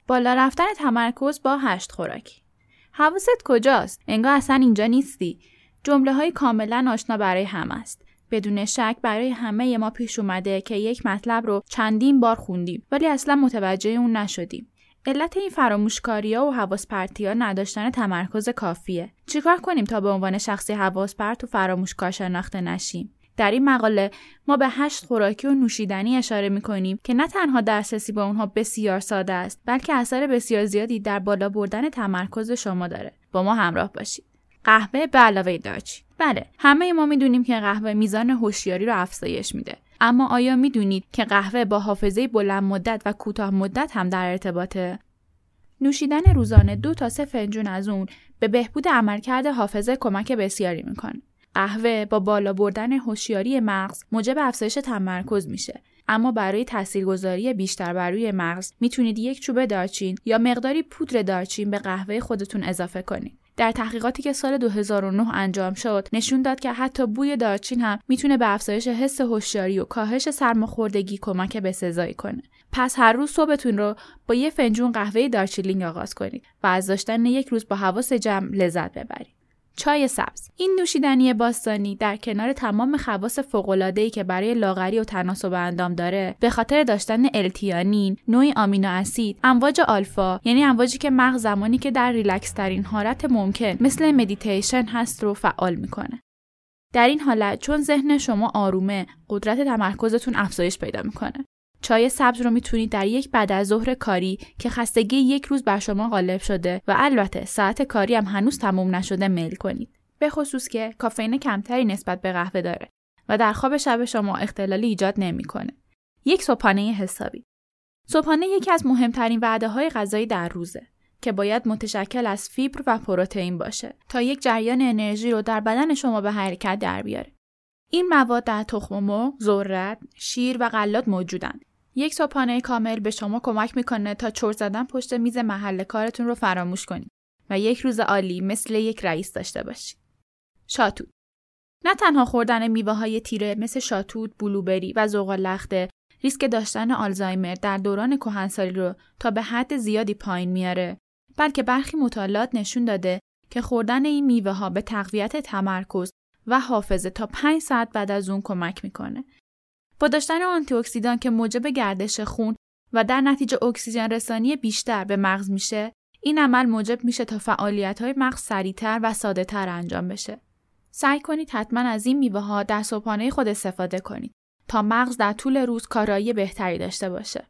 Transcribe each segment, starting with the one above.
بالا رفتن تمرکز با 8 خوراکی. حواست کجاست؟ انگار اصلا اینجا نیستی. جمله‌های کاملا آشنا برای همه است. بدون شک برای همه ما پیش اومده که یک مطلب رو چندین بار خوندیم ولی اصلا متوجه اون نشدیم. علت این فراموشکاری‌ها و حواس پرتی‌ها نداشتن تمرکز کافیه. چیکار کنیم تا به عنوان شخصی حواس پرت و فراموشکار شناخته نشیم؟ در این مقاله ما به 8 خوراکی و نوشیدنی اشاره می‌کنیم که نه تنها دسترسی به اونها بسیار ساده است، بلکه اثر بسیار زیادی در بالا بردن تمرکز شما داره. با ما همراه باشید. قهوه به علاوه دارچین. بله، همه ما می‌دونیم که قهوه میزان هوشیاری رو افزایش میده. اما آیا می‌دونید که قهوه با حافظه بلند مدت و کوتاه مدت هم در ارتباطه؟ نوشیدن روزانه 2 تا 3 فنجون از اون به بهبود عملکرد حافظه کمک بسیاری می‌کنه. قهوه با بالا بردن هوشیاری مغز موجب افزایش تمرکز میشه. اما برای تاثیرگذاری بیشتر بر روی مغز میتونید 1 چوب دارچین یا مقداری پودر دارچین به قهوه خودتون اضافه کنید. در تحقیقاتی که سال 2009 انجام شد، نشون داد که حتی بوی دارچین هم میتونه به افزایش حس هوشیاری و کاهش سرماخوردگی کمک بسزایی کنه. پس هر روز صبحتون رو با 1 فنجون قهوه دارچیلینگ آغاز کنید و از داشتن 1 روز با حواس جمع لذت ببرید. چای سبز. این نوشیدنی باستانی در کنار تمام خواص فوق‌العاده‌ای که برای لاغری و تناسب اندام داره، به خاطر داشتن التیانین، نوعی آمینو اسید، امواج آلفا، یعنی امواجی که مغز زمانی که در ریلکس ترین حالت ممکن مثل مدیتیشن هست رو فعال میکنه. در این حالت چون ذهن شما آرومه، قدرت تمرکزتون افزایش پیدا میکنه. چای سبز رو میتونید در 1 بعد از ظهر کاری که خستگی 1 روز بر شما غالب شده و البته ساعت کاری هم هنوز تموم نشده میل کنید. به خصوص که کافئین کمتری نسبت به قهوه داره و در خواب شب شما اختلالی ایجاد نمیکنه. 1 صبحانه حسابی. صبحانه یکی از مهمترین وعده‌های غذایی در روزه که باید متشکل از فیبر و پروتئین باشه تا یک جریان انرژی رو در بدن شما به حرکت در بیاره. این مواد در تخم مرغ، ذرت، شیر و غلات موجودن. 1 صبحانه کامل به شما کمک میکنه تا چرت زدن پشت میز محل کارتون رو فراموش کنید و 1 روز عالی مثل 1 رئیس داشته باشید. شاتوت. نه تنها خوردن میوه‌های تیره مثل شاتوت، بلوبری و زغال‌لخته ریسک داشتن آلزایمر در دوران کهنسالی رو تا به حد زیادی پایین میاره، بلکه برخی مطالعات نشون داده که خوردن این میوه‌ها به تقویت تمرکز و حافظه تا 5 ساعت بعد از اون کمک میکنه. با داشتن آنتی اکسیدان که موجب گردش خون و در نتیجه اکسیژن رسانی بیشتر به مغز میشه، این عمل موجب میشه تا فعالیت‌های مغز سریعتر و ساده‌تر انجام بشه. سعی کنید حتما از این میوه‌ها در صبحانه خود استفاده کنید تا مغز در طول روز کارایی بهتری داشته باشه.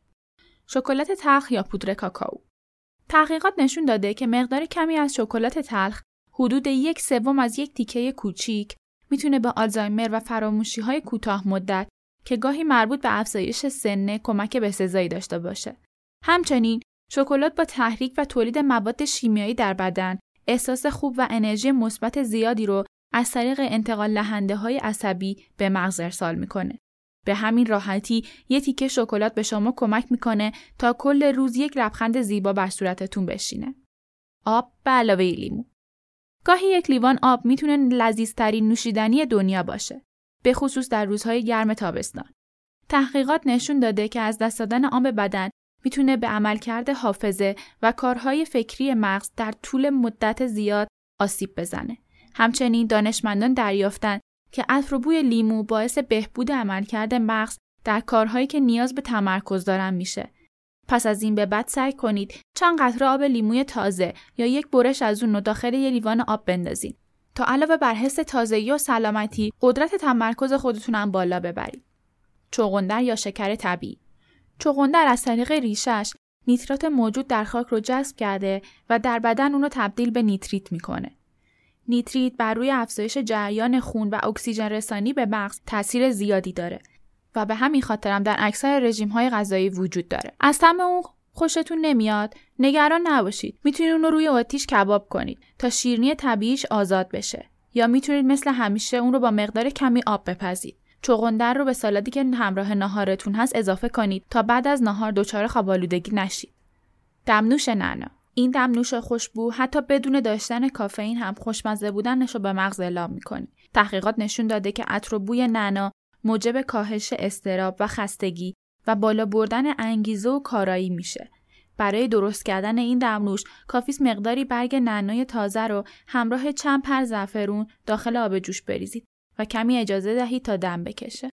شکلات تلخ یا پودر کاکائو. تحقیقات نشون داده که مقدار کمی از شکلات تلخ، حدود 1/3 از 1 تیکه کوچیک، میتونه به آلزایمر و فراموشی‌های کوتاه مدت که گاهی مربوط به افزایش سن کمک بسزایی داشته باشه. همچنین شکلات با تحریک و تولید مواد شیمیایی در بدن احساس خوب و انرژی مثبت زیادی رو از طریق انتقال دهنده‌های عصبی به مغز ارسال میکنه. به همین راحتی 1 تیکه شکلات به شما کمک میکنه تا کل روز 1 لبخند زیبا بر صورتتون بشینه. آب به علاوه لیمو. گاهی 1 لیوان آب میتونه لذیذترین نوشیدنی دنیا باشه، به خصوص در روزهای گرم تابستان. تحقیقات نشون داده که از دست دادن آب بدن میتونه به عملکرد حافظه و کارهای فکری مغز در طول مدت زیاد آسیب بزنه. همچنین دانشمندان دریافتن که عطر و بوی لیمو باعث بهبود عملکرد مغز در کارهایی که نیاز به تمرکز دارن میشه. پس از این به بعد سعی کنید چند قطره آب لیموی تازه یا 1 برش از اون رو داخل 1 لیوان آب بندازید تا علاوه بر حس تازگی و سلامتی قدرت تمرکز خودتون هم بالا ببرید. چغندر یا شکر طبیعی. چغندر از طریق ریشش نیترات موجود در خاک رو جذب کرده و در بدن اون رو تبدیل به نیتریت میکنه. نیتریت بر روی افزایش جریان خون و اکسیژن رسانی به مغز تاثیر زیادی داره و به همین خاطر هم در اکثر رژیم‌های غذایی وجود داره. از طعم اون خوشتون نمیاد؟ نگران نباشید. میتونید اون رو روی آتیش کباب کنید تا شیرینی طبیعیش آزاد بشه. یا میتونید مثل همیشه اون رو با مقدار کمی آب بپزید. چغندر رو به سالادی که همراه ناهارتون هست اضافه کنید تا بعد از ناهار دچار خواب‌آلودگی نشید. دمنوش نعنا. این دمنوش خوشبو حتی بدون داشتن کافئین هم خوشمزه بودنش رو به مغز اعلام میکنه. تحقیقات نشون داده که عطر و بوی نعنا موجب کاهش اضطراب و خستگی و بالا بردن انگیزه و کارایی میشه. برای درست کردن این دمنوش کافیست مقداری برگ نعنای تازه رو همراه چند پر زعفرون داخل آب جوش بریزید و کمی اجازه دهید تا دم بکشه.